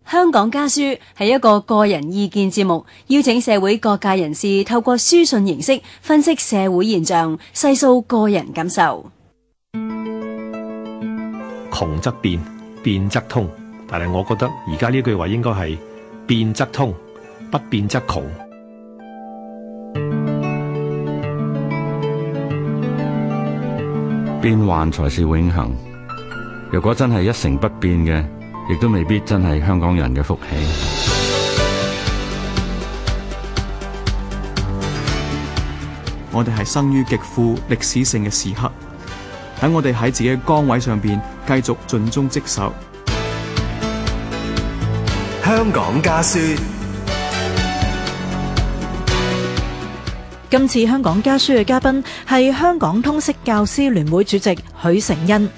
香港家書係一個個人意見節目，邀請社會各界人士透過書信形式分析社會現象，細數個人感受。 窮則變，變則通，但係我覺得而家呢句話應該係變則通，不變則窮。 變幻才是永恆。如果真係一成不變嘅，亦都未必真係香港人嘅福氣。 我哋係生於極富歷史性嘅時刻，等我哋喺自己嘅崗位上邊繼續盡忠職守。 香港家書。 今次香港家書嘅嘉賓係香港通識教師聯會主席許成恩。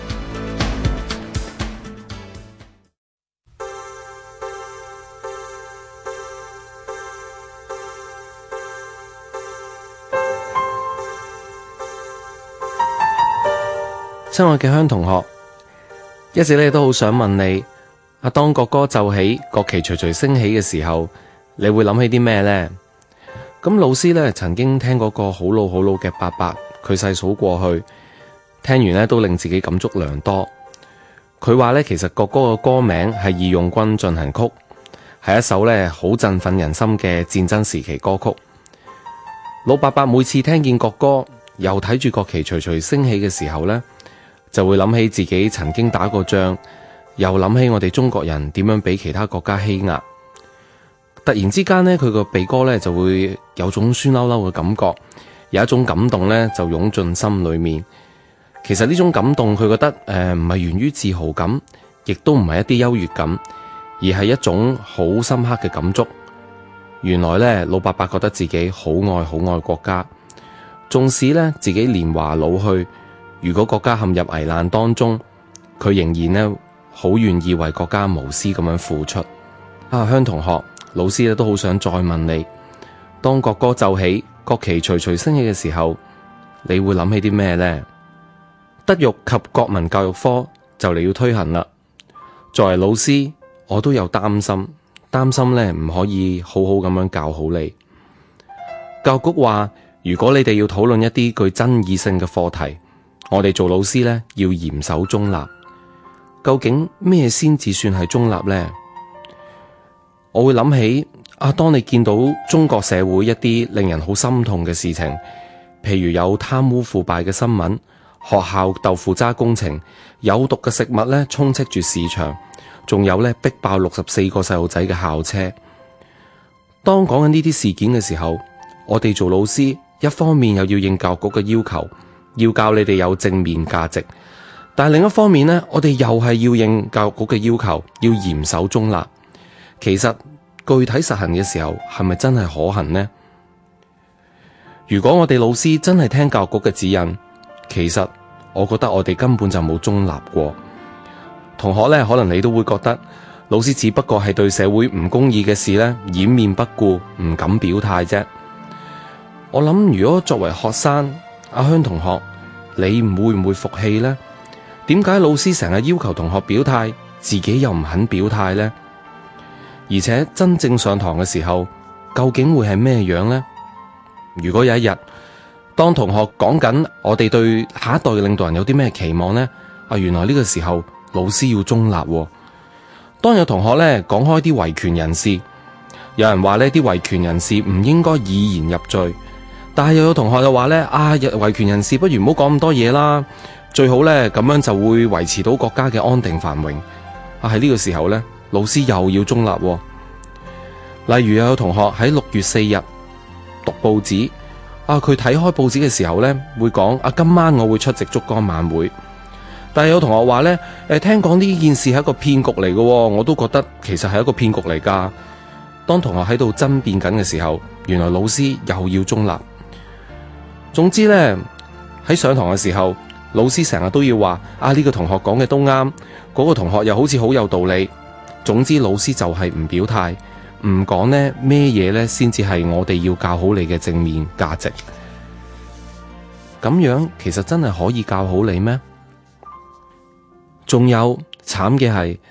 親愛嘅香同學，一直咧都好想問你，當國歌奏起，國旗徐徐升起嘅時候，你會諗起啲咩呢？咁老師咧曾經聽過個好老嘅伯伯，佢細數過去，聽完咧都令自己感觸良多。佢話咧，其實國歌嘅歌名係《義勇軍進行曲》，係一首咧好振奮人心嘅戰爭時期歌曲。老伯伯每次聽見國歌，又睇住國旗徐徐升起嘅時候咧，就會諗起自己曾經打過仗，又諗起我哋中國人點樣俾其他國家欺壓。突然之間呢，佢個鼻哥呢就會有種酸溜溜嘅感覺，有一種感動呢就湧進心裏面。其實呢種感動，佢覺得唔係源於自豪感，亦都唔係一啲優越感，而係一種好深刻嘅感觸。原來呢，老伯伯覺得自己好愛國家，縱使呢自己年華老去，如果國家陷入危難當中，佢仍然呢好願意為國家無私咁樣付出。香同學，老師咧都好想再問你，當國歌奏起，國旗徐徐升起嘅時候，你會諗起啲咩呢？德育及國民教育科就嚟要推行啦。作為老師，我都有擔心咧唔可以好好咁樣教好你。教育局話，如果你哋要討論一啲具爭議性嘅課題，我哋做老師咧要嚴守中立。究竟咩先至算係中立呢？我會諗起當你見到中國社會一啲令人好心痛嘅事情，譬如有貪污腐敗嘅新聞，學校豆腐渣工程，有毒嘅食物咧充斥住市場，仲有咧逼爆64個細路仔嘅校車。當講緊呢啲事件嘅時候，我哋做老師一方面又要應教育局嘅要求，要教你哋有正面價值，但係另一方面呢，我哋又係要應教育局嘅要求，要嚴守中立。其實具體實行嘅時候，係咪真係可行呢？如果我哋老師真係聽教育局嘅指引，其實我覺得我哋根本就冇中立過。同學呢，可能你都會覺得老師只不過係對社會唔公義嘅事呢掩面不顧，唔敢表態啫。我諗如果作為學生，阿香同學，你會唔會服氣呢？點解老師成日要求同學表態，自己又唔肯表態呢？而且真正上堂嘅時候，究竟會係咩樣呢？如果有一日，當同學講緊我哋對下一代嘅領導人有啲咩期望呢？原來呢個時候老師要中立喎。當有同學呢講開啲維權人士，有人話呢啲維權人士唔應該以言入罪，但係又有同學就話呢維權人士不如唔好講咁多嘢啦，最好呢咁樣就會維持到國家嘅安定繁榮。喺呢個時候呢，老師又要中立喎。例如有同學喺6月4日讀報紙，佢睇開報紙嘅時候呢，會講今晚我會出席燭光晚會。但係有同學話呢，聽講呢件事係一個騙局嚟嘅，我都覺得其實係一個騙局嚟㗎。當同學喺度爭辯緊嘅時候，原來老師又要中立。總之呢，喺上堂嘅時候，老師成日都要話呢個同學講嘅都啱，嗰個同學又好似好有道理。總之老師就係唔表態，唔講呢咩嘢呢先至係我哋要教好你嘅正面價值。咁樣其實真係可以教好你咩？仲有慘嘅係，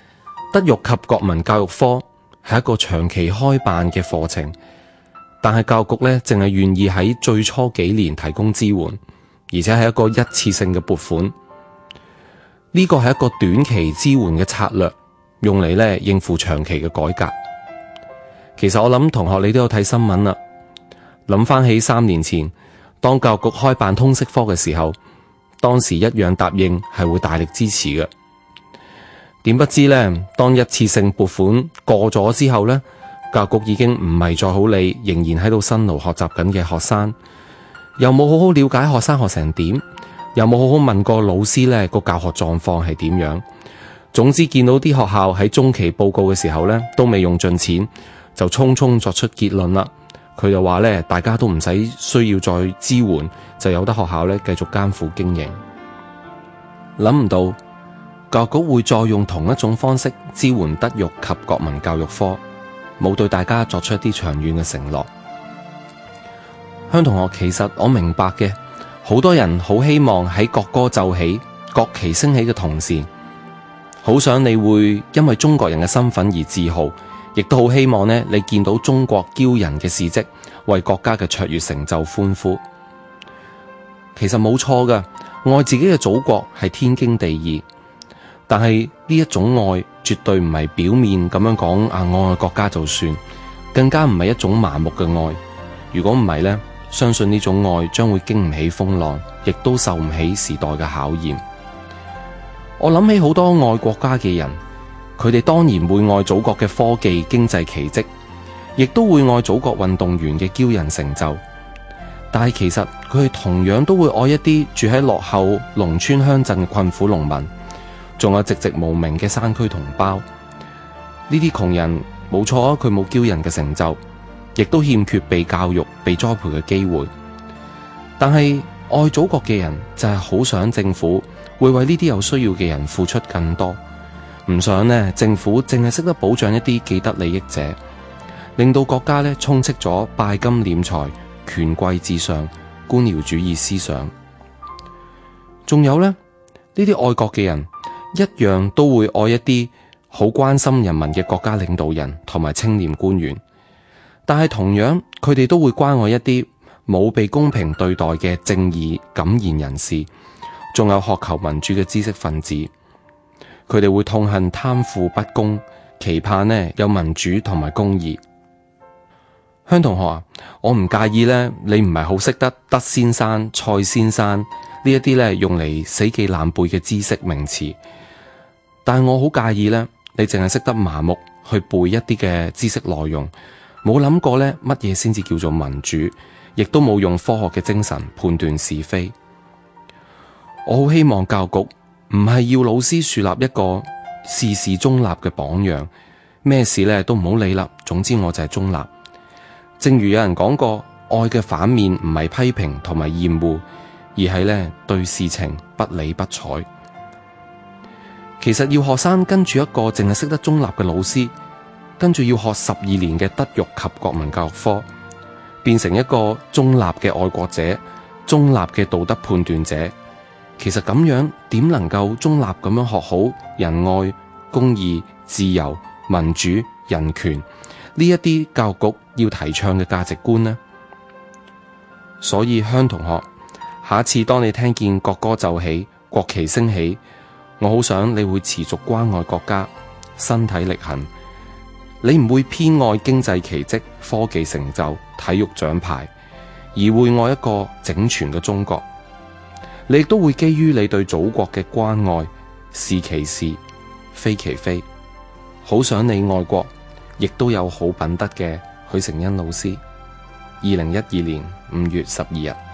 德育及國民教育科係一個長期開辦嘅課程，但係教育局呢，淨係願意喺最初幾年提供支援，而且係一個一次性嘅撥款。呢個係一個短期支援嘅策略，用嚟呢應付長期嘅改革。其實我諗同學你都有睇新聞啦，諗翻起3年前，當教育局開辦通識科嘅時候，當時一樣答應係會大力支持嘅。點不知呢，當一次性撥款過咗之後呢，教育局已經唔係再好理仍然喺度辛勞學習緊嘅學生，又冇好好了解學生學成點，又冇好好問過老師呢個教學狀況係點樣。總之見到啲學校喺中期報告嘅時候呢，都未用盡錢，就匆匆作出結論啦。佢就話呢，大家都唔使需要再支援，就有得學校呢繼續艱苦經營。諗唔到教育局會再用同一種方式支援德育及國民教育科，冇對大家作出一啲長遠嘅承諾。香同學，其實我明白嘅，好多人好希望喺國歌奏起、國旗升起嘅同時，好想你會因為中國人嘅身份而自豪，亦都好希望呢你見到中國驕人嘅事蹟，為國家嘅卓越成就歡呼。其實冇錯㗎，愛自己嘅祖國係天經地義。但係呢一種愛絕對唔係表面咁樣講愛國家就算，更加唔係一種麻木嘅愛。如果唔係呢，相信呢種愛將會經唔起風浪，亦都受唔起時代嘅考驗。我諗起好多愛國家嘅人，佢哋當然會愛祖國嘅科技經濟奇蹟，亦都會愛祖國運動員嘅驕人成就。但係其實佢哋同樣都會愛一啲住喺落後農村鄉鎮嘅困苦農民，仲有寂寂無名嘅山區同胞。呢啲窮人冇錯啊，佢冇驕人嘅成就，亦都欠缺被教育、被栽培嘅機會。但係愛祖國嘅人就係好想政府會為呢啲有需要嘅人付出更多，唔想呢政府淨係識得保障一啲既得利益者，令到國家呢充斥咗拜金斂財、權貴至上、官僚主義思想。仲有呢啲愛國嘅人一樣都會愛一啲好關心人民嘅國家領導人同埋青年官員，但係同樣佢哋都會關愛一啲冇被公平對待嘅正義敢言人士，仲有渴求民主嘅知識分子。佢哋會痛恨貪腐不公，期盼呢有民主同埋公義。香同學啊，我唔介意呢，你唔係好識得德先生、蔡先生呢一啲呢用嚟死記爛背嘅知識名詞，但係我好介意呢，你淨係識得麻木去背一啲嘅知識內容，冇諗過呢乜嘢先至叫做民主，亦都冇用科學嘅精神判斷是非。我好希望教育局唔係要老師樹立一個事事中立嘅榜樣，咩事呢都唔好理啦，總之我就係中立。正如有人講過，愛嘅反面唔係批評同埋厭惡，而係呢對事情不理不睬。其實要學生跟住一個淨係識得中立嘅老師，跟住要學12年嘅德育及國民教育科，變成一個中立嘅愛國者、中立嘅道德判斷者。其實咁樣點能夠中立咁樣學好仁愛、公義、自由、民主、人權呢一啲教育局要提倡嘅價值觀呢？所以香同學，下一次當你聽見國歌奏起、國旗升起，我好想你會持續關愛國家，身體力行。你唔會偏愛經濟奇蹟、科技成就、體育獎牌，而會愛一個整全嘅中國。你亦都會基於你對祖國嘅關愛，是其是，非其非。好想你愛國，亦都有好品德嘅許承恩老師。2012年5月12日。